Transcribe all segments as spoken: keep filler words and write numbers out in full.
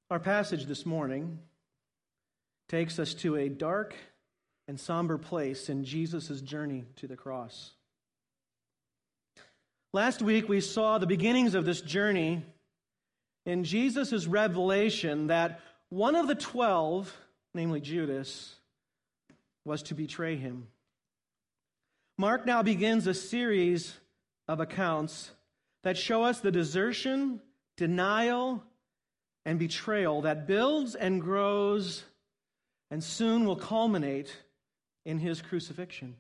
Our passage this morning takes us to a dark and somber place in Jesus' journey to the cross. Last week we saw the beginnings of this journey in Jesus' revelation that one of the twelve, namely Judas, was to betray him. Mark now begins a series of accounts that show us the desertion, denial, and betrayal that builds and grows and soon will culminate in his crucifixion.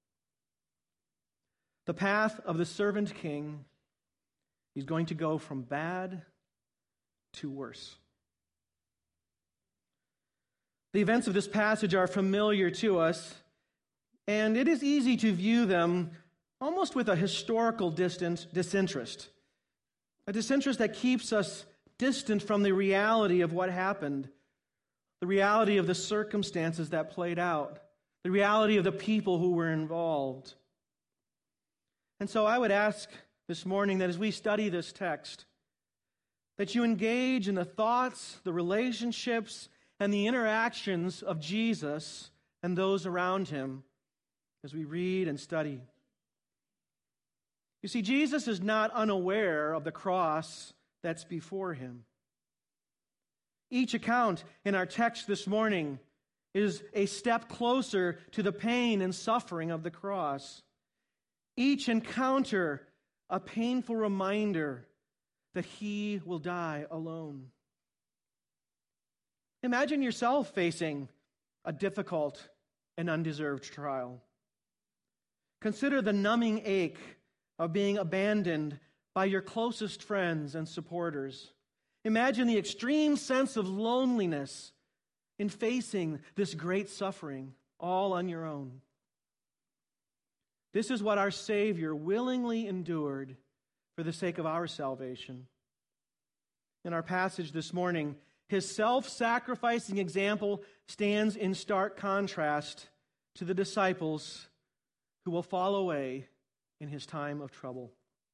The path of the servant king is going to go from bad to worse. The events of this passage are familiar to us, and it is easy to view them almost with a historical distant disinterest, a disinterest that keeps us distant from the reality of what happened, the reality of the circumstances that played out, the reality of the people who were involved. And so I would ask this morning that as we study this text, that you engage in the thoughts, the relationships, and the interactions of Jesus and those around him as we read and study. You see, Jesus is not unaware of the cross that's before him. Each account in our text this morning is a step closer to the pain and suffering of the cross. Each encounter a painful reminder that he will die alone. Imagine yourself facing a difficult and undeserved trial. Consider the numbing ache of being abandoned by your closest friends and supporters. Imagine the extreme sense of loneliness in facing this great suffering all on your own. This is what our Savior willingly endured for the sake of our salvation. In our passage this morning, his self-sacrificing example stands in stark contrast to the disciples who will fall away in his time of trouble.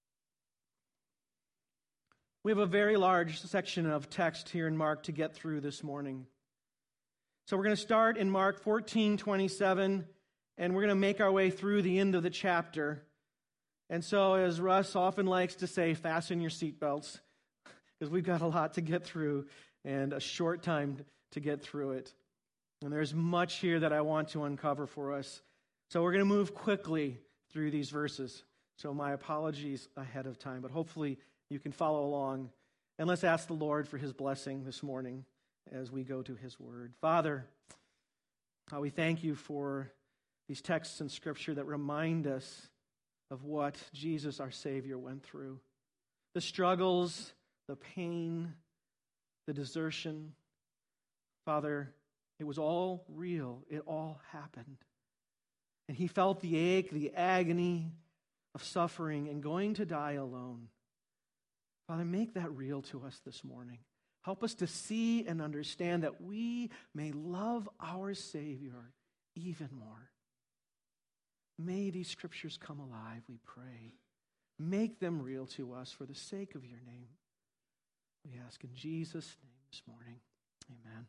We have a very large section of text here in Mark to get through this morning. So we're going to start in Mark fourteen twenty-seven, and we're going to make our way through the end of the chapter. And so, as Russ often likes to say, fasten your seatbelts, because we've got a lot to get through and a short time to get through it. And there's much here that I want to uncover for us. So we're going to move quickly through these verses. So my apologies ahead of time, but hopefully you can follow along. And let's ask the Lord for his blessing this morning as we go to his word. Father, how we thank you for these texts in Scripture that remind us of what Jesus, our Savior, went through. The struggles, the pain, the desertion. Father, it was all real. It all happened. And he felt the ache, the agony of suffering and going to die alone. Father, make that real to us this morning. Help us to see and understand that we may love our Savior even more. May these scriptures come alive, we pray. Make them real to us for the sake of your name. We ask in Jesus' name this morning. Amen.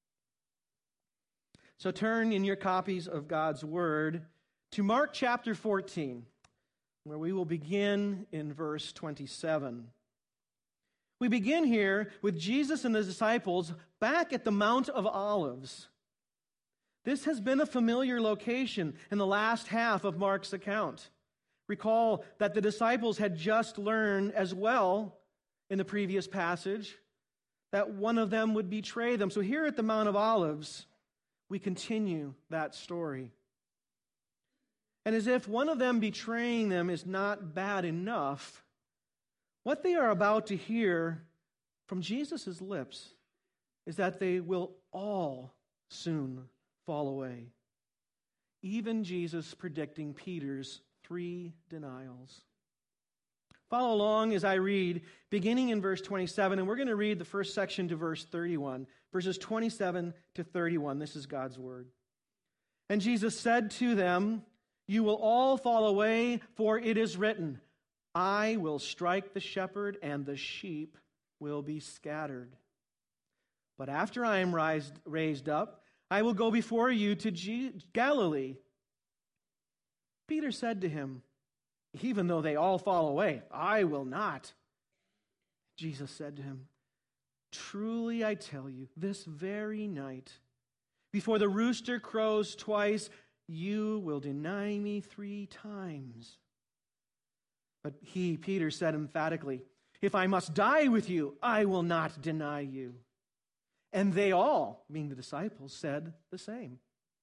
So turn in your copies of God's Word to Mark chapter fourteen, where we will begin in verse twenty-seven. We begin here with Jesus and the disciples back at the Mount of Olives. This has been a familiar location in the last half of Mark's account. Recall that the disciples had just learned as well in the previous passage that one of them would betray them. So here at the Mount of Olives, we continue that story. And as if one of them betraying them is not bad enough, what they are about to hear from Jesus' lips is that they will all soon fall away. Even Jesus predicting Peter's three denials. Follow along as I read, beginning in verse twenty-seven, and we're going to read the first section to verse thirty-one, verses twenty-seven to thirty-one. This is God's word. And Jesus said to them, "You will all fall away, for it is written, I will strike the shepherd, and the sheep will be scattered. But after I am raised, raised up, I will go before you to G- Galilee." Peter said to him, "Even though they all fall away, I will not." Jesus said to him, "Truly I tell you, this very night, before the rooster crows twice, you will deny me three times." But he, Peter, said emphatically, "If I must die with you, I will not deny you." And they all, being the disciples, said the same.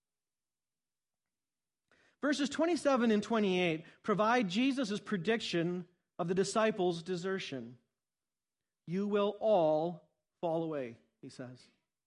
Verses twenty-seven and twenty-eight provide Jesus' prediction of the disciples' desertion. "You will all fall away," he says.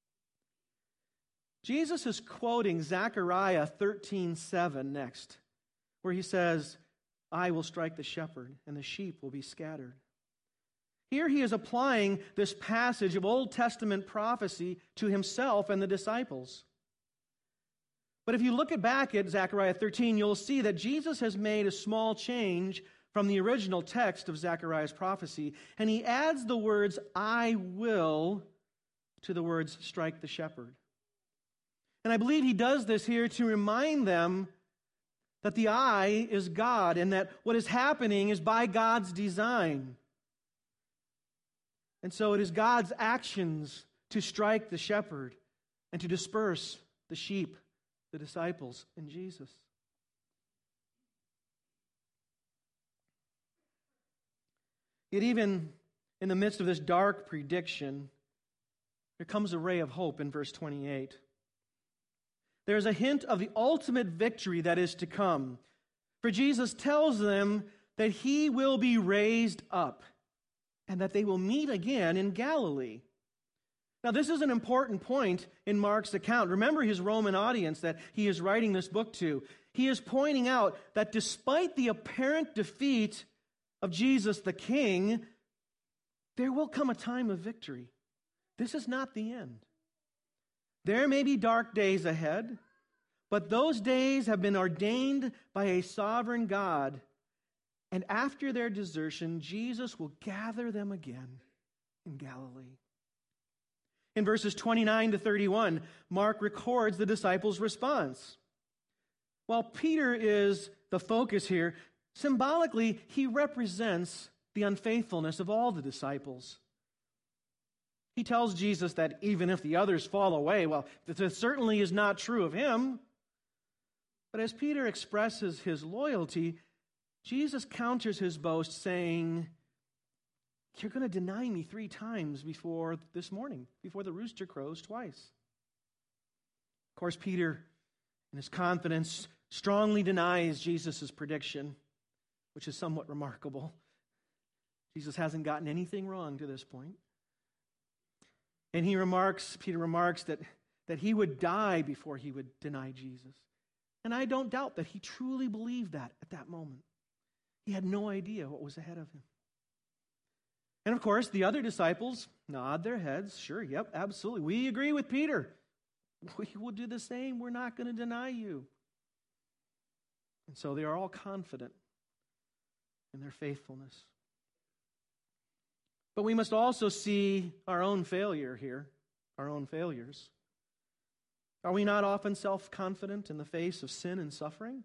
Jesus is quoting Zechariah thirteen seven next, where he says, "I will strike the shepherd, and the sheep will be scattered." Here he is applying this passage of Old Testament prophecy to himself and the disciples. But if you look back at Zechariah thirteen, you'll see that Jesus has made a small change from the original text of Zechariah's prophecy, and he adds the words, "I will," to the words, "strike the shepherd." And I believe he does this here to remind them that the I is God, and that what is happening is by God's design. And so it is God's actions to strike the shepherd and to disperse the sheep, the disciples, and Jesus. Yet even in the midst of this dark prediction, there comes a ray of hope in verse twenty-eight. There is a hint of the ultimate victory that is to come. For Jesus tells them that he will be raised up and that they will meet again in Galilee. Now, this is an important point in Mark's account. Remember his Roman audience that he is writing this book to. He is pointing out that despite the apparent defeat of Jesus the King, there will come a time of victory. This is not the end. There may be dark days ahead, but those days have been ordained by a sovereign God. And after their desertion, Jesus will gather them again in Galilee. In verses twenty-nine to thirty-one, Mark records the disciples' response. While Peter is the focus here, symbolically, he represents the unfaithfulness of all the disciples. He tells Jesus that even if the others fall away, well, this certainly is not true of him. But as Peter expresses his loyalty, Jesus counters his boast saying, "You're going to deny me three times before this morning, before the rooster crows twice." Of course, Peter, in his confidence, strongly denies Jesus' prediction, which is somewhat remarkable. Jesus hasn't gotten anything wrong to this point. And he remarks, Peter remarks that, that he would die before he would deny Jesus. And I don't doubt that he truly believed that at that moment. He had no idea what was ahead of him. And of course, the other disciples nod their heads. Sure, yep, absolutely. We agree with Peter. We will do the same. We're not going to deny you. And so they are all confident in their faithfulness. But we must also see our own failure here, our own failures. Are we not often self-confident in the face of sin and suffering?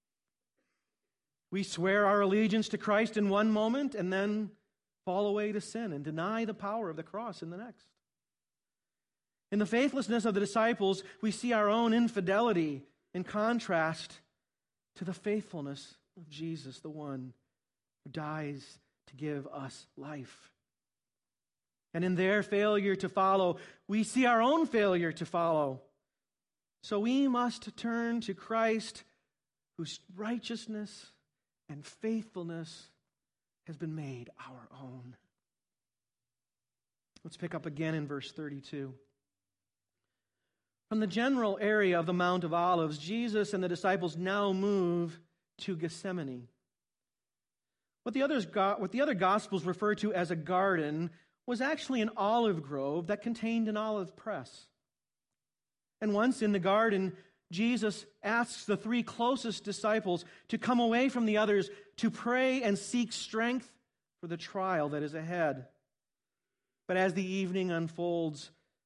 We swear our allegiance to Christ in one moment and then fall away to sin and deny the power of the cross in the next. In the faithlessness of the disciples, we see our own infidelity in contrast to the faithfulness of Jesus, the one who dies to give us life. And in their failure to follow, we see our own failure to follow. So we must turn to Christ, whose righteousness and faithfulness has been made our own. Let's pick up again in verse thirty-two. From the general area of the Mount of Olives, Jesus and the disciples now move to Gethsemane. What the, others got, what the other Gospels refer to as a garden was actually an olive grove that contained an olive press. And once in the garden, Jesus asks the three closest disciples to come away from the others to pray and seek strength for the trial that is ahead. But as the evening unfolds,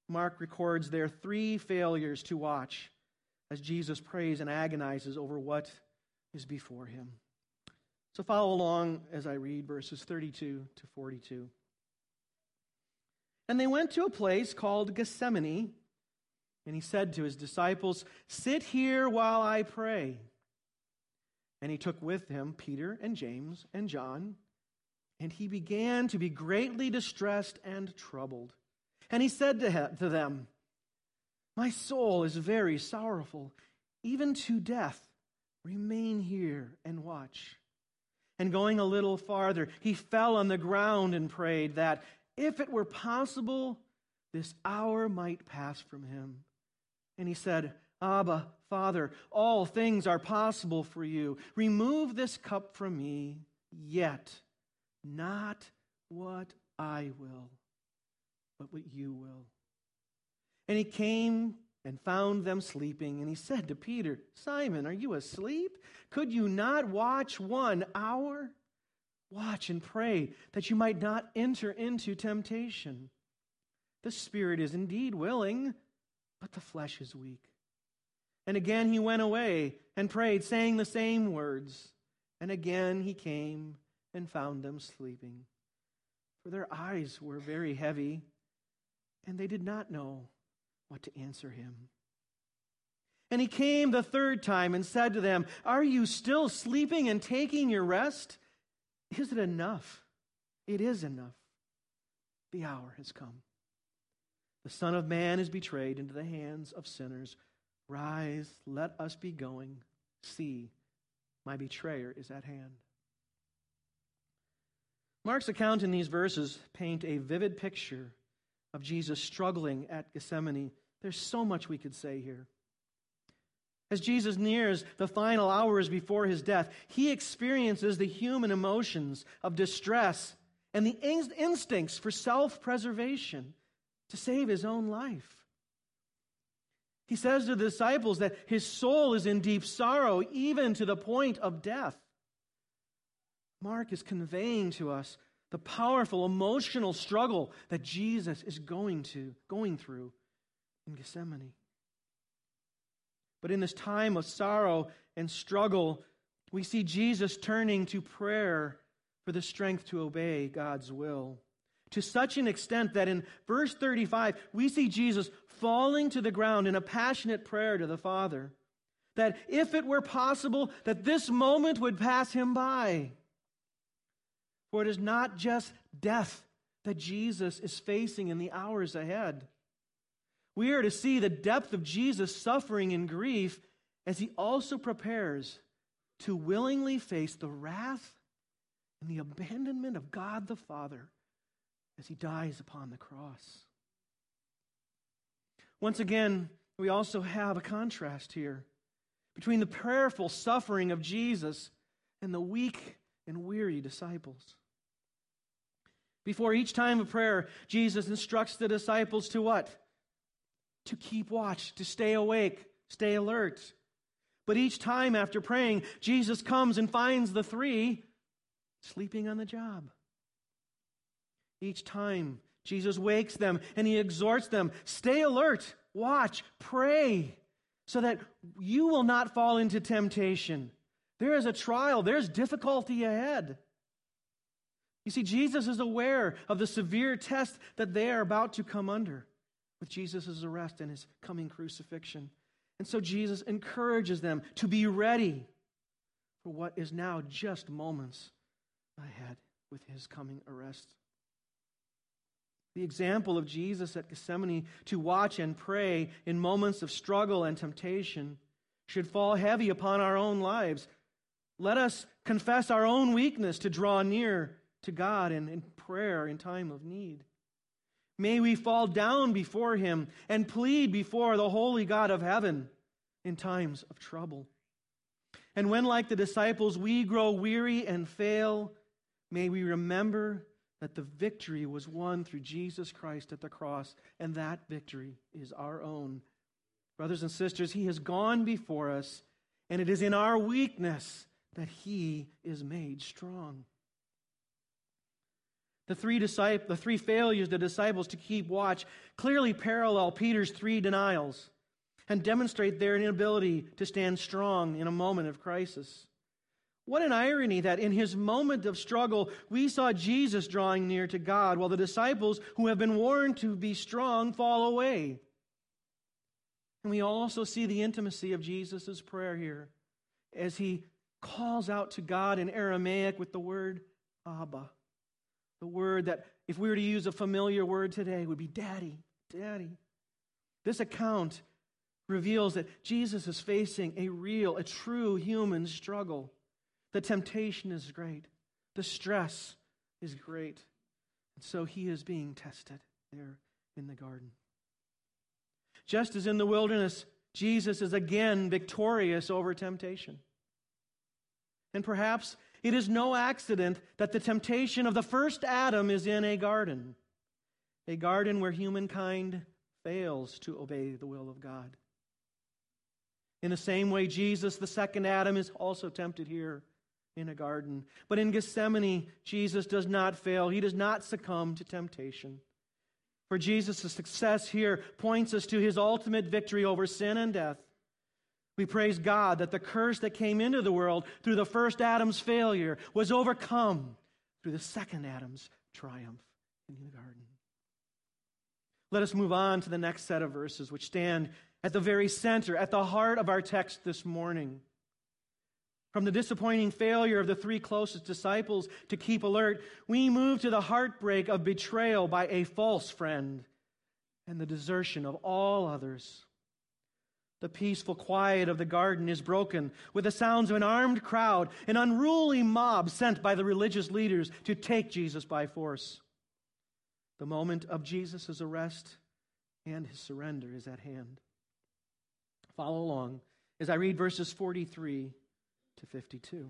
Mark records their three failures to watch as Jesus prays and agonizes over what is before him. So follow along as I read verses thirty-two to forty-two. And they went to a place called Gethsemane, and he said to his disciples, "Sit here while I pray." And he took with him Peter and James and John, and he began to be greatly distressed and troubled. And he said to, he- to them, "My soul is very sorrowful, even to death. Remain here and watch." And going a little farther, he fell on the ground and prayed that, if it were possible, this hour might pass from him. And he said, "Abba, Father, all things are possible for you. Remove this cup from me, yet not what I will, but what you will." And he came and found them sleeping, and he said to Peter, "Simon, are you asleep? Could you not watch one hour? Watch and pray that you might not enter into temptation. The spirit is indeed willing, but the flesh is weak." And again he went away and prayed, saying the same words. And again he came and found them sleeping, for their eyes were very heavy, and they did not know what to answer him. And he came the third time and said to them, "Are you still sleeping and taking your rest? Is it enough? It is enough. The hour has come. The Son of Man is betrayed into the hands of sinners. Rise, let us be going. See, my betrayer is at hand." Mark's account in these verses paint a vivid picture of Jesus struggling at Gethsemane. There's so much we could say here. As Jesus nears the final hours before his death, he experiences the human emotions of distress and the in- instincts for self-preservation to save his own life. He says to the disciples that his soul is in deep sorrow, even to the point of death. Mark is conveying to us the powerful emotional struggle that Jesus is going to, going through in Gethsemane. But in this time of sorrow and struggle, we see Jesus turning to prayer for the strength to obey God's will, to such an extent that in verse thirty-five, we see Jesus falling to the ground in a passionate prayer to the Father, that if it were possible, that this moment would pass him by. For it is not just death that Jesus is facing in the hours ahead. We are to see the depth of Jesus' suffering and grief as he also prepares to willingly face the wrath and the abandonment of God the Father as he dies upon the cross. Once again, we also have a contrast here between the prayerful suffering of Jesus and the weak and weary disciples. Before each time of prayer, Jesus instructs the disciples to what? To keep watch, to stay awake, stay alert. But each time after praying, Jesus comes and finds the three sleeping on the job. Each time, Jesus wakes them and he exhorts them, stay alert, watch, pray, so that you will not fall into temptation. There is a trial, there's difficulty ahead. You see, Jesus is aware of the severe test that they are about to come under with Jesus' arrest and his coming crucifixion. And so Jesus encourages them to be ready for what is now just moments ahead with his coming arrest. The example of Jesus at Gethsemane to watch and pray in moments of struggle and temptation should fall heavy upon our own lives. Let us confess our own weakness to draw near to God in, in prayer in time of need. May we fall down before him and plead before the holy God of heaven in times of trouble. And when, like the disciples, we grow weary and fail, may we remember that the victory was won through Jesus Christ at the cross, and that victory is our own. Brothers and sisters, he has gone before us, and it is in our weakness that he is made strong. The three, disciples, the three failures of the disciples to keep watch clearly parallel Peter's three denials and demonstrate their inability to stand strong in a moment of crisis. What an irony that in his moment of struggle, we saw Jesus drawing near to God, while the disciples who have been warned to be strong fall away. And we also see the intimacy of Jesus' prayer here as he calls out to God in Aramaic with the word Abba. The word that, if we were to use a familiar word today, would be daddy, daddy. This account reveals that Jesus is facing a real, a true human struggle. The temptation is great. The stress is great. And so he is being tested there in the garden. Just as in the wilderness, Jesus is again victorious over temptation. And perhaps it is no accident that the temptation of the first Adam is in a garden, a garden where humankind fails to obey the will of God. In the same way, Jesus, the second Adam, is also tempted here in a garden. But in Gethsemane, Jesus does not fail. He does not succumb to temptation. For Jesus' success here points us to his ultimate victory over sin and death. We praise God that the curse that came into the world through the first Adam's failure was overcome through the second Adam's triumph in the garden. Let us move on to the next set of verses, which stand at the very center, at the heart of our text this morning. From the disappointing failure of the three closest disciples to keep alert, we move to the heartbreak of betrayal by a false friend and the desertion of all others. The peaceful quiet of the garden is broken with the sounds of an armed crowd, an unruly mob sent by the religious leaders to take Jesus by force. The moment of Jesus' arrest and his surrender is at hand. Follow along as I read verses forty-three to fifty-two.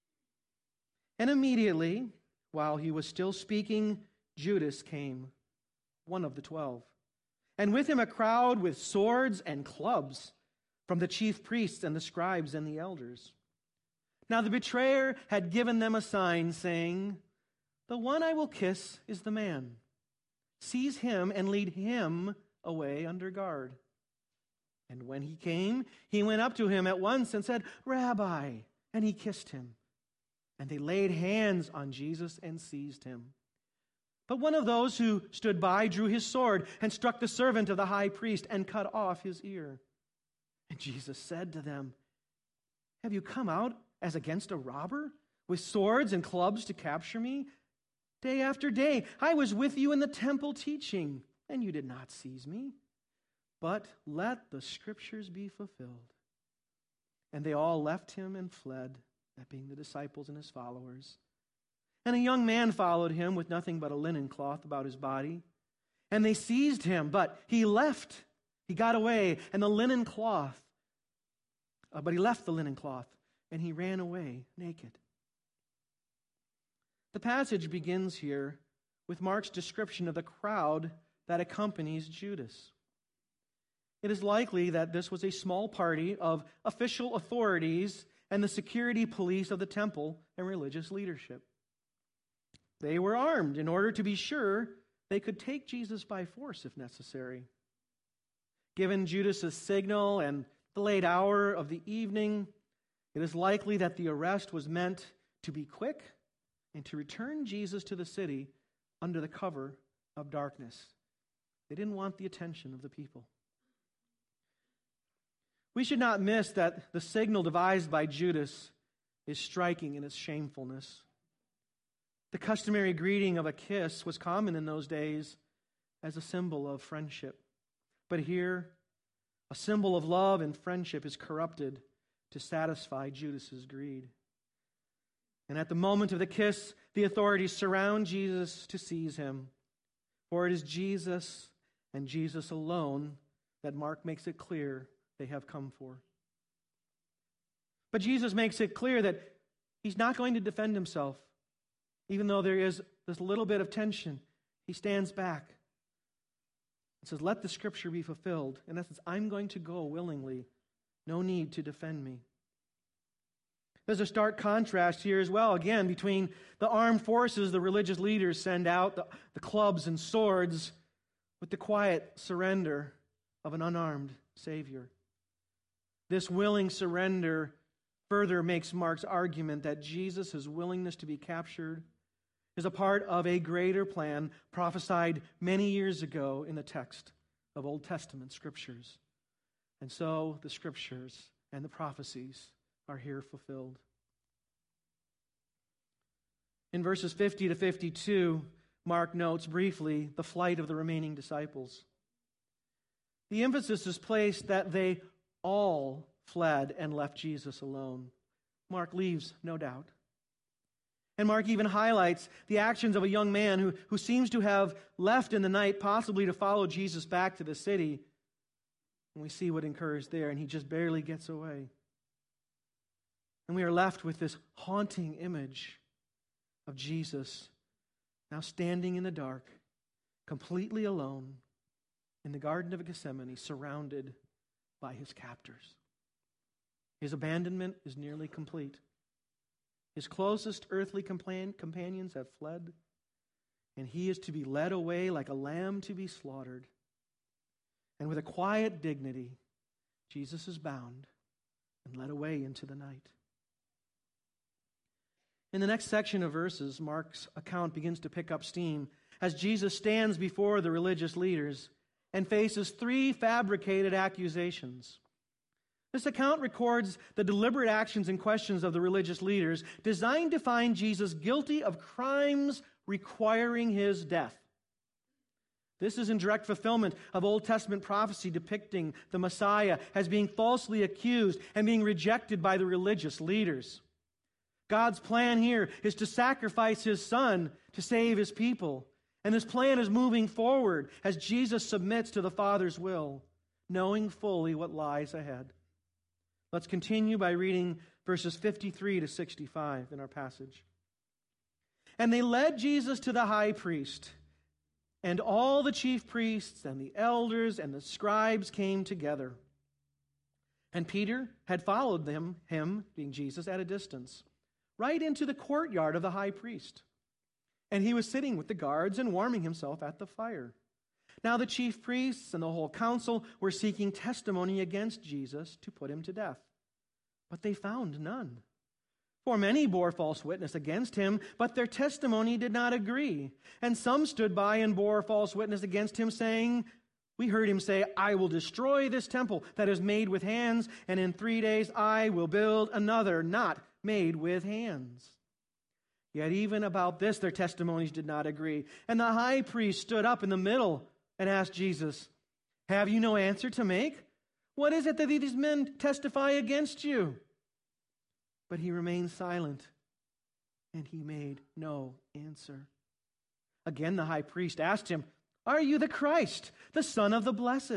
And immediately, while he was still speaking, Judas came, one of the twelve, and with him a crowd with swords and clubs from the chief priests and the scribes and the elders. Now the betrayer had given them a sign, saying, "The one I will kiss is the man. Seize him and lead him away under guard." And when he came, he went up to him at once and said, "Rabbi," and he kissed him. And they laid hands on Jesus and seized him. But one of those who stood by drew his sword and struck the servant of the high priest and cut off his ear. And Jesus said to them, "Have you come out as against a robber, with swords and clubs to capture me? Day after day I was with you in the temple teaching, and you did not seize me. But let the scriptures be fulfilled." And they all left him and fled, that being the disciples and his followers. And a young man followed him with nothing but a linen cloth about his body. And they seized him, but he left. He got away, and the linen cloth, uh, but he left the linen cloth, and he ran away naked. The passage begins here with Mark's description of the crowd that accompanies Judas. It is likely that this was a small party of official authorities and the security police of the temple and religious leadership. They were armed in order to be sure they could take Jesus by force if necessary. Given Judas' signal and the late hour of the evening, it is likely that the arrest was meant to be quick and to return Jesus to the city under the cover of darkness. They didn't want the attention of the people. We should not miss that the signal devised by Judas is striking in its shamefulness. The customary greeting of a kiss was common in those days as a symbol of friendship. But here, a symbol of love and friendship is corrupted to satisfy Judas's greed. And at the moment of the kiss, the authorities surround Jesus to seize him. For it is Jesus and Jesus alone that Mark makes it clear they have come for. But Jesus makes it clear that he's not going to defend himself. Even though there is this little bit of tension, he stands back. It says, "Let the scripture be fulfilled." In essence, I'm going to go willingly. No need to defend me. There's a stark contrast here as well, again, between the armed forces the religious leaders send out, the, the clubs and swords, with the quiet surrender of an unarmed Savior. This willing surrender further makes Mark's argument that Jesus' willingness to be captured is a part of a greater plan prophesied many years ago in the text of Old Testament scriptures. And so the scriptures and the prophecies are here fulfilled. In verses fifty to fifty-two, Mark notes briefly the flight of the remaining disciples. The emphasis is placed that they all fled and left Jesus alone. Mark leaves no doubt. And Mark even highlights the actions of a young man who, who seems to have left in the night, possibly to follow Jesus back to the city. And we see what occurs there, and he just barely gets away. And we are left with this haunting image of Jesus now standing in the dark, completely alone, in the Garden of Gethsemane, surrounded by his captors. His abandonment is nearly complete. His closest earthly compan- companions have fled, and he is to be led away like a lamb to be slaughtered. And with a quiet dignity, Jesus is bound and led away into the night. In the next section of verses, Mark's account begins to pick up steam as Jesus stands before the religious leaders and faces three fabricated accusations. This account records the deliberate actions and questions of the religious leaders designed to find Jesus guilty of crimes requiring his death. This is in direct fulfillment of Old Testament prophecy depicting the Messiah as being falsely accused and being rejected by the religious leaders. God's plan here is to sacrifice his Son to save his people. And this plan is moving forward as Jesus submits to the Father's will, knowing fully what lies ahead. Let's continue by reading verses fifty-three to sixty-five in our passage. And they led Jesus to the high priest, and all the chief priests and the elders and the scribes came together. And Peter had followed them, him, being Jesus, at a distance, right into the courtyard of the high priest. And he was sitting with the guards and warming himself at the fire. Now the chief priests and the whole council were seeking testimony against Jesus to put him to death. But they found none. For many bore false witness against him, but their testimony did not agree. And some stood by and bore false witness against him, saying, we heard him say, I will destroy this temple that is made with hands, and in three days I will build another not made with hands. Yet even about this their testimonies did not agree. And the high priest stood up in the middle and asked Jesus, have you no answer to make? What is it that these men testify against you? But he remained silent, and he made no answer. Again the high priest asked him, are you the Christ, the Son of the Blessed?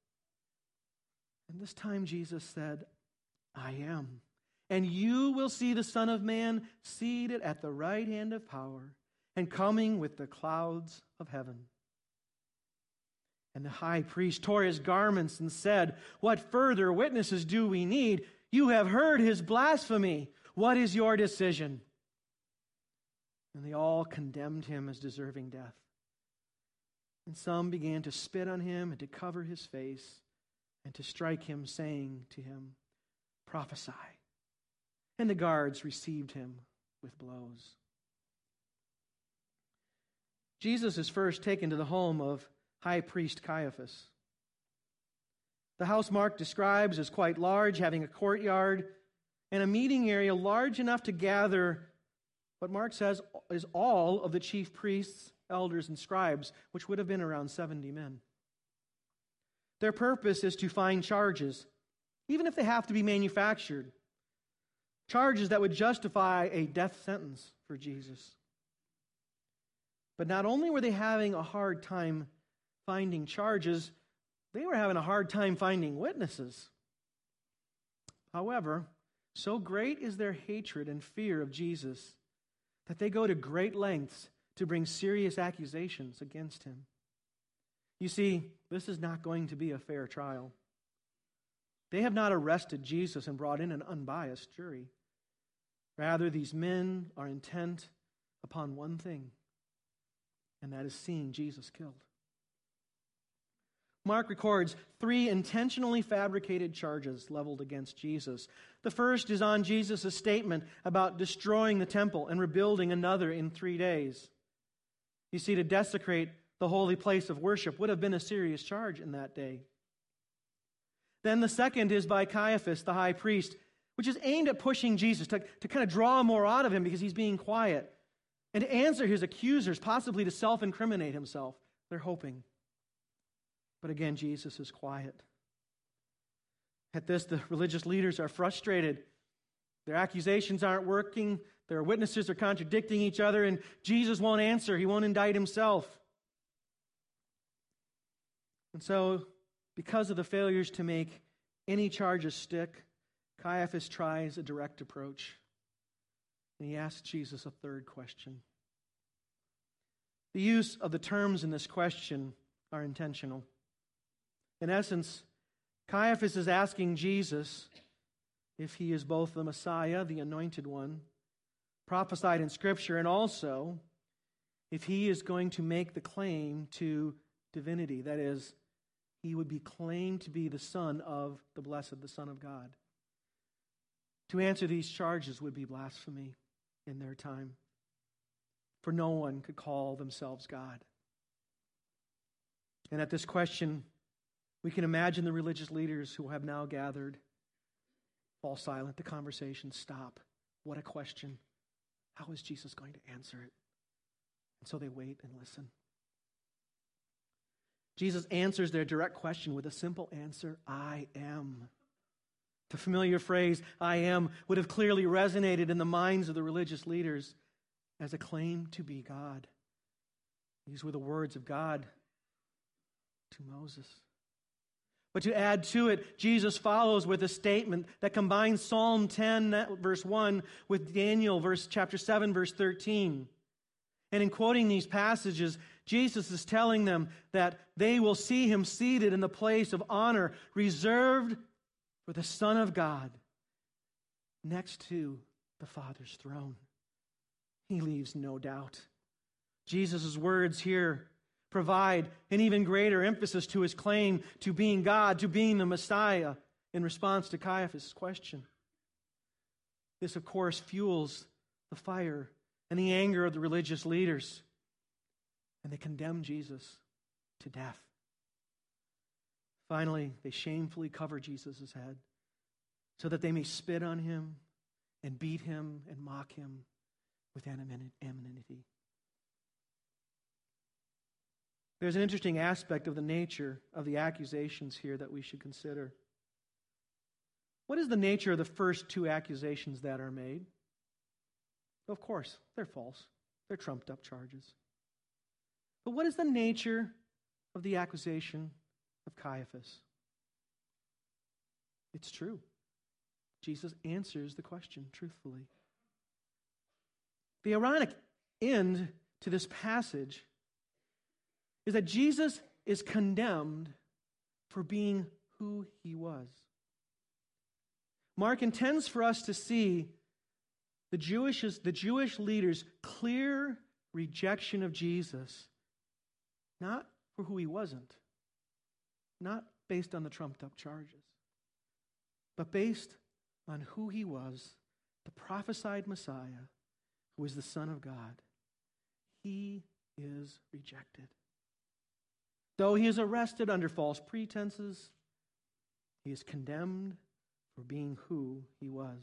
And this time Jesus said, I am. And you will see the Son of Man seated at the right hand of power and coming with the clouds of heaven. And the high priest tore his garments and said, what further witnesses do we need? You have heard his blasphemy. What is your decision? And they all condemned him as deserving death. And some began to spit on him and to cover his face and to strike him, saying to him, prophesy. And the guards received him with blows. Jesus is first taken to the home of high priest Caiaphas. The house Mark describes as quite large, having a courtyard and a meeting area large enough to gather what Mark says is all of the chief priests, elders, and scribes, which would have been around seventy men. Their purpose is to find charges, even if they have to be manufactured, charges that would justify a death sentence for Jesus. But not only were they having a hard time finding charges, they were having a hard time finding witnesses. However, so great is their hatred and fear of Jesus that they go to great lengths to bring serious accusations against him. You see, this is not going to be a fair trial. They have not arrested Jesus and brought in an unbiased jury. Rather, these men are intent upon one thing, and that is seeing Jesus killed. Mark records three intentionally fabricated charges leveled against Jesus. The first is on Jesus' statement about destroying the temple and rebuilding another in three days. You see, to desecrate the holy place of worship would have been a serious charge in that day. Then the second is by Caiaphas, the high priest, which is aimed at pushing Jesus, to, to kind of draw more out of him because he's being quiet, and to answer his accusers, possibly to self-incriminate himself. They're hoping. But again, Jesus is quiet. At this, the religious leaders are frustrated. Their accusations aren't working. Their witnesses are contradicting each other, and Jesus won't answer. He won't indict himself. And so, because of the failures to make any charges stick, Caiaphas tries a direct approach. And he asks Jesus a third question. The use of the terms in this question are intentional. In essence, Caiaphas is asking Jesus if he is both the Messiah, the anointed one, prophesied in Scripture, and also if he is going to make the claim to divinity. That is, he would be claimed to be the Son of the Blessed, the Son of God. To answer these charges would be blasphemy in their time, for no one could call themselves God. And at this question, we can imagine the religious leaders who have now gathered fall silent. The conversation stop. What a question. How is Jesus going to answer it? And so they wait and listen. Jesus answers their direct question with a simple answer, I am. The familiar phrase, I am, would have clearly resonated in the minds of the religious leaders as a claim to be God. These were the words of God to Moses. But to add to it, Jesus follows with a statement that combines Psalm ten, verse one, with Daniel, verse chapter seven, verse thirteen. And in quoting these passages, Jesus is telling them that they will see him seated in the place of honor reserved for the Son of God next to the Father's throne. He leaves no doubt. Jesus' words here provide an even greater emphasis to his claim to being God, to being the Messiah, in response to Caiaphas' question. This, of course, fuels the fire and the anger of the religious leaders, and they condemn Jesus to death. Finally, they shamefully cover Jesus' head so that they may spit on him and beat him and mock him with anonymity. There's an interesting aspect of the nature of the accusations here that we should consider. What is the nature of the first two accusations that are made? Of course, they're false. They're trumped up charges. But what is the nature of the accusation of Caiaphas? It's true. Jesus answers the question truthfully. The ironic end to this passage is that Jesus is condemned for being who he was. Mark intends for us to see the Jewish, the Jewish leaders' clear rejection of Jesus, not for who he wasn't, not based on the trumped-up charges, but based on who he was, the prophesied Messiah, who is the Son of God. He is rejected. Though he is arrested under false pretenses, he is condemned for being who he was.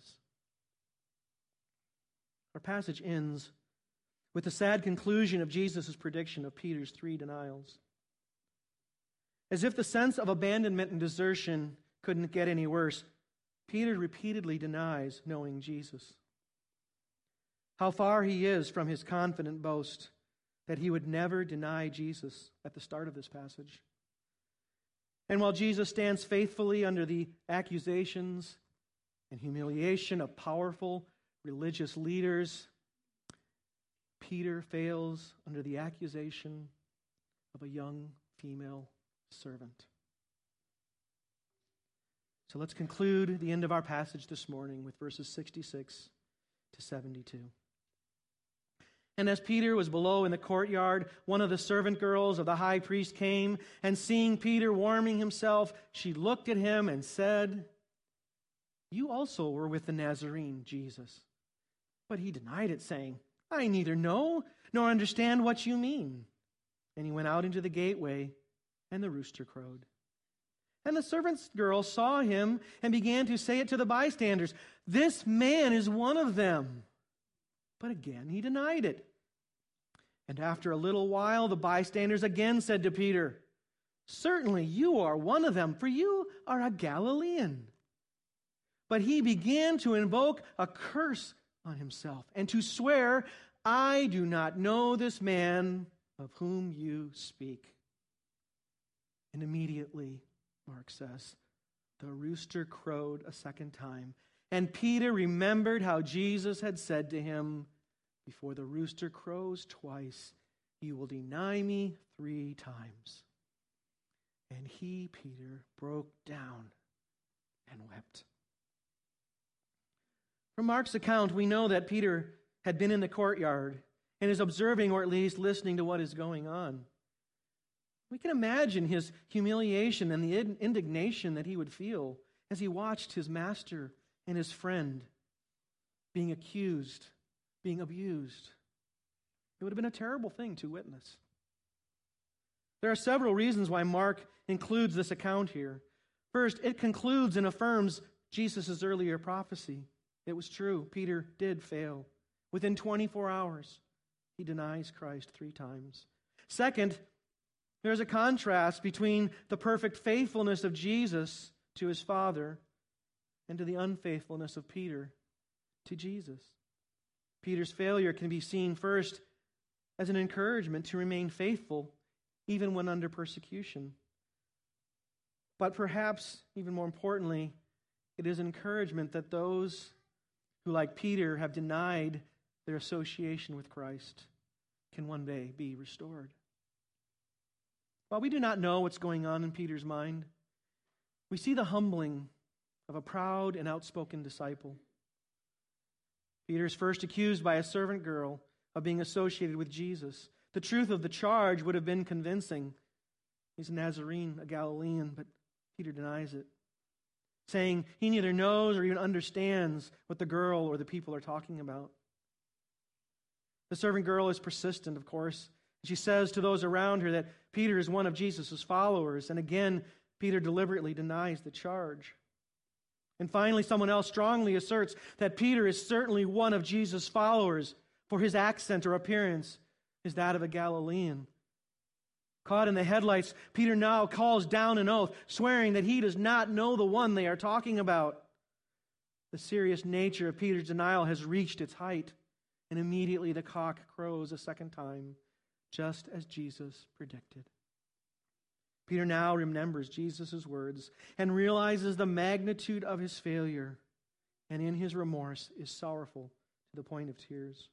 Our passage ends with the sad conclusion of Jesus' prediction of Peter's three denials. As if the sense of abandonment and desertion couldn't get any worse, Peter repeatedly denies knowing Jesus. How far he is from his confident boast that he would never deny Jesus at the start of this passage. And while Jesus stands faithfully under the accusations and humiliation of powerful religious leaders, Peter fails under the accusation of a young female servant. So let's conclude the end of our passage this morning with verses sixty-six to seventy-two. And as Peter was below in the courtyard, one of the servant girls of the high priest came, and seeing Peter warming himself, she looked at him and said, "You also were with the Nazarene, Jesus." But he denied it, saying, "I neither know nor understand what you mean." And he went out into the gateway, and the rooster crowed. And the servant's girl saw him and began to say it to the bystanders, "This man is one of them." But again he denied it. And after a little while, the bystanders again said to Peter, "Certainly you are one of them, for you are a Galilean." But he began to invoke a curse on himself and to swear, "I do not know this man of whom you speak." And immediately, Mark says, the rooster crowed a second time. And Peter remembered how Jesus had said to him, "Before the rooster crows twice, you will deny me three times." And he, Peter, broke down and wept. From Mark's account, we know that Peter had been in the courtyard and is observing, or at least listening to what is going on. We can imagine his humiliation and the indignation that he would feel as he watched his master and his friend being accused, being abused. It would have been a terrible thing to witness. There are several reasons why Mark includes this account here. First, it concludes and affirms Jesus' earlier prophecy. It was true. Peter did fail. Within twenty-four hours, he denies Christ three times. Second, there's a contrast between the perfect faithfulness of Jesus to his Father and to the unfaithfulness of Peter to Jesus. Peter's failure can be seen first as an encouragement to remain faithful even when under persecution. But perhaps, even more importantly, it is encouragement that those who, like Peter, have denied their association with Christ can one day be restored. While we do not know what's going on in Peter's mind, we see the humbling of a proud and outspoken disciple. Peter is first accused by a servant girl of being associated with Jesus. The truth of the charge would have been convincing. He's a Nazarene, a Galilean, but Peter denies it, saying he neither knows or even understands what the girl or the people are talking about. The servant girl is persistent, of course. She says to those around her that Peter is one of Jesus' followers, and again, Peter deliberately denies the charge. And finally, someone else strongly asserts that Peter is certainly one of Jesus' followers, for his accent or appearance is that of a Galilean. Caught in the headlights, Peter now calls down an oath, swearing that he does not know the one they are talking about. The serious nature of Peter's denial has reached its height, and immediately the cock crows a second time, just as Jesus predicted. Peter now remembers Jesus' words and realizes the magnitude of his failure, and in his remorse is sorrowful to the point of tears.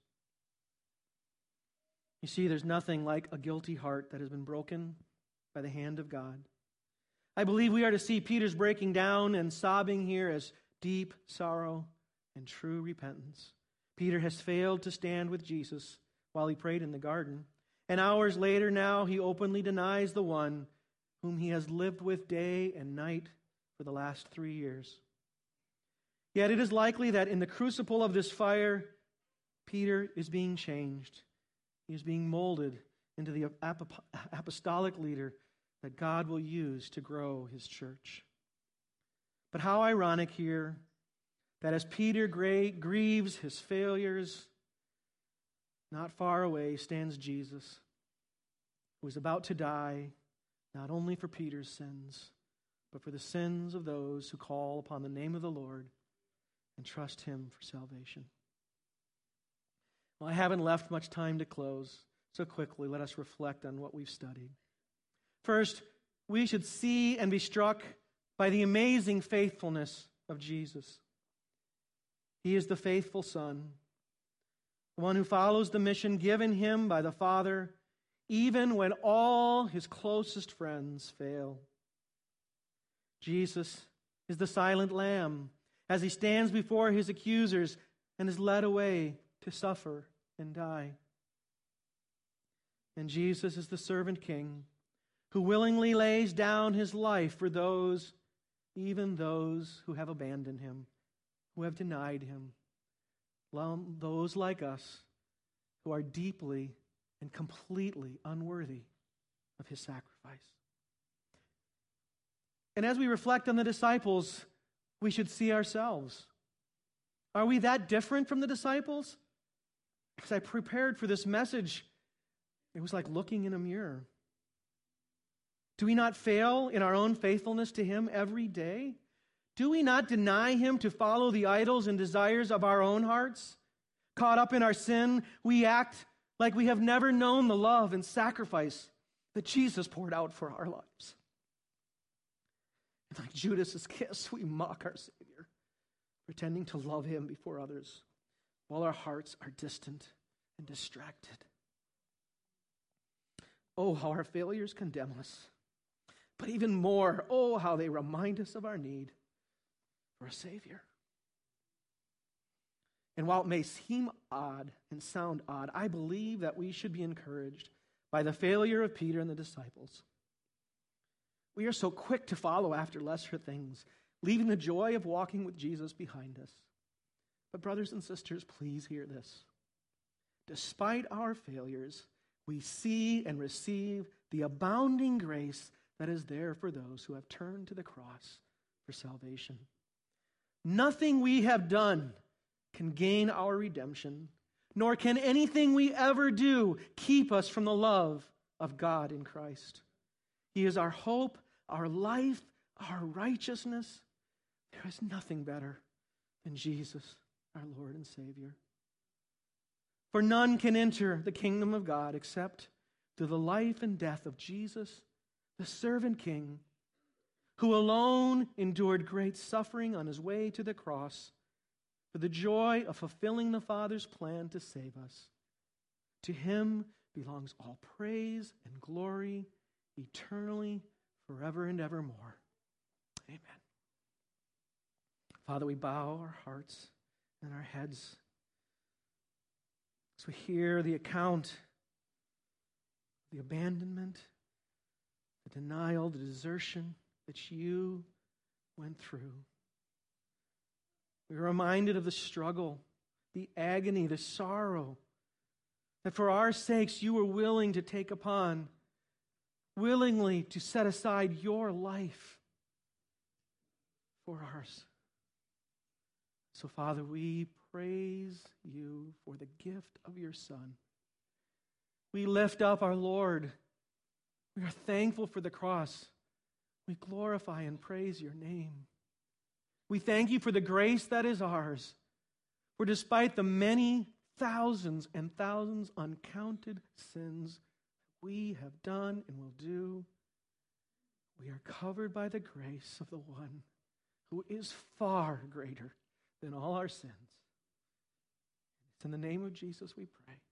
You see, there's nothing like a guilty heart that has been broken by the hand of God. I believe we are to see Peter's breaking down and sobbing here as deep sorrow and true repentance. Peter has failed to stand with Jesus while he prayed in the garden. And hours later now, he openly denies the one whom he has lived with day and night for the last three years. Yet it is likely that in the crucible of this fire, Peter is being changed. He is being molded into the apostolic leader that God will use to grow his church. But how ironic here that as Peter grieves his failures, not far away stands Jesus, who is about to die, not only for Peter's sins, but for the sins of those who call upon the name of the Lord and trust him for salvation. Well, I haven't left much time to close, so quickly let us reflect on what we've studied. First, we should see and be struck by the amazing faithfulness of Jesus. He is the faithful Son, the one who follows the mission given him by the Father, even when all his closest friends fail. Jesus is the silent Lamb as he stands before his accusers, and is led away to suffer and die. And Jesus is the servant king who willingly lays down his life for those, even those who have abandoned him, who have denied him, those like us who are deeply and completely unworthy of his sacrifice. And as we reflect on the disciples, we should see ourselves. Are we that different from the disciples? As I prepared for this message, it was like looking in a mirror. Do we not fail in our own faithfulness to him every day? Do we not deny him to follow the idols and desires of our own hearts? Caught up in our sin, we act like we have never known the love and sacrifice that Jesus poured out for our lives. And like Judas's kiss, we mock our Savior, pretending to love him before others, while our hearts are distant and distracted. Oh, how our failures condemn us. But even more, oh, how they remind us of our need for a Savior. And while it may seem odd and sound odd, I believe that we should be encouraged by the failure of Peter and the disciples. We are so quick to follow after lesser things, leaving the joy of walking with Jesus behind us. But brothers and sisters, please hear this. Despite our failures, we see and receive the abounding grace that is there for those who have turned to the cross for salvation. Nothing we have done can gain our redemption, nor can anything we ever do keep us from the love of God in Christ. He is our hope, our life, our righteousness. There is nothing better than Jesus, our Lord and Savior. For none can enter the kingdom of God except through the life and death of Jesus, the servant king, who alone endured great suffering on his way to the cross for the joy of fulfilling the Father's plan to save us. To him belongs all praise and glory eternally, forever and evermore. Amen. Father, we bow our hearts and our heads as we hear the account, the abandonment, the denial, the desertion that you went through. We are reminded of the struggle, the agony, the sorrow that for our sakes you were willing to take upon, willingly to set aside your life for ours. So, Father, we praise you for the gift of your Son. We lift up our Lord. We are thankful for the cross. We glorify and praise your name. We thank you for the grace that is ours. For despite the many thousands and thousands uncounted sins we have done and will do, we are covered by the grace of the one who is far greater than all our sins. It's in the name of Jesus we pray.